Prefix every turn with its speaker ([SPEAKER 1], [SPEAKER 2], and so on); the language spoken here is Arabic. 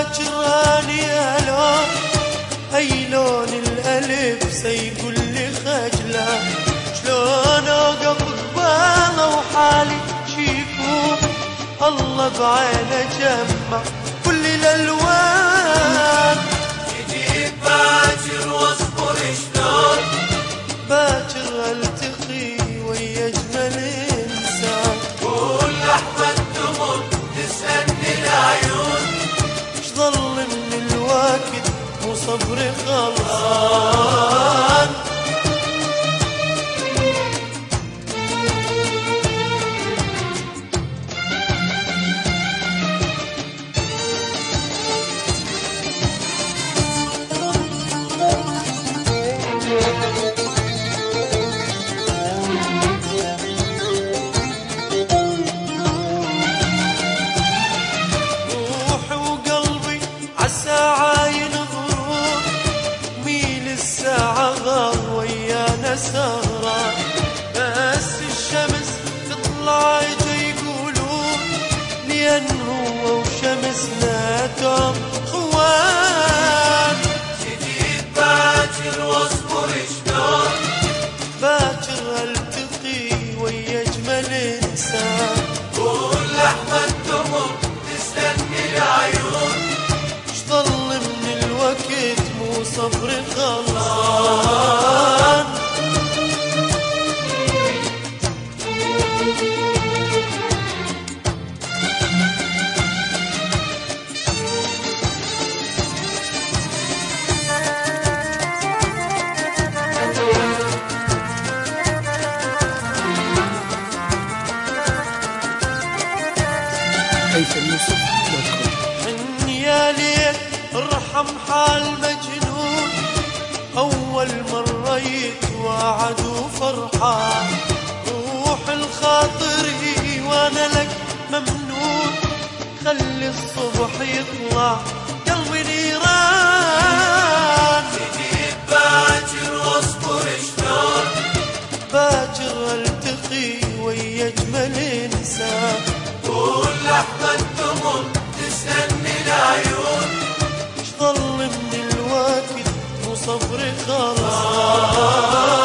[SPEAKER 1] باكر اني الون اي لون الالف سيقول لي خجله شلون اوقف قباله وحالي شيفوف الله بعينه جمع كل الالوان
[SPEAKER 2] يجيب باكر واصبر شلون
[SPEAKER 1] باكر التقي ويا اجمل انسان
[SPEAKER 2] قول احمد تمر تسالني العيون
[SPEAKER 1] ايش ظل من الوقت مو صبري خلصان سهرة بس الشمس تطلع يقولون لأن هو وشمسنا دوم خوان
[SPEAKER 2] جديد باكر واصبر شلون
[SPEAKER 1] باكر التقي ويا اجمل انسان
[SPEAKER 2] قول احمد تمر تستني العيون
[SPEAKER 1] ايش ظل من الوقت مو صبري خلصان حن يا ليل ارحم حال مجنون أول مرة يتواعد وفرحان روح الخاطر وانا لك ممنون خلي الصبح يطلع قلبي نيران
[SPEAKER 2] جديد باكر واصبر شلون
[SPEAKER 1] باكر التقي ويا اجمل انسان
[SPEAKER 2] قول احمد تمر تسالني العيون
[SPEAKER 1] ايش ظل من الوقت مو صبري خلاص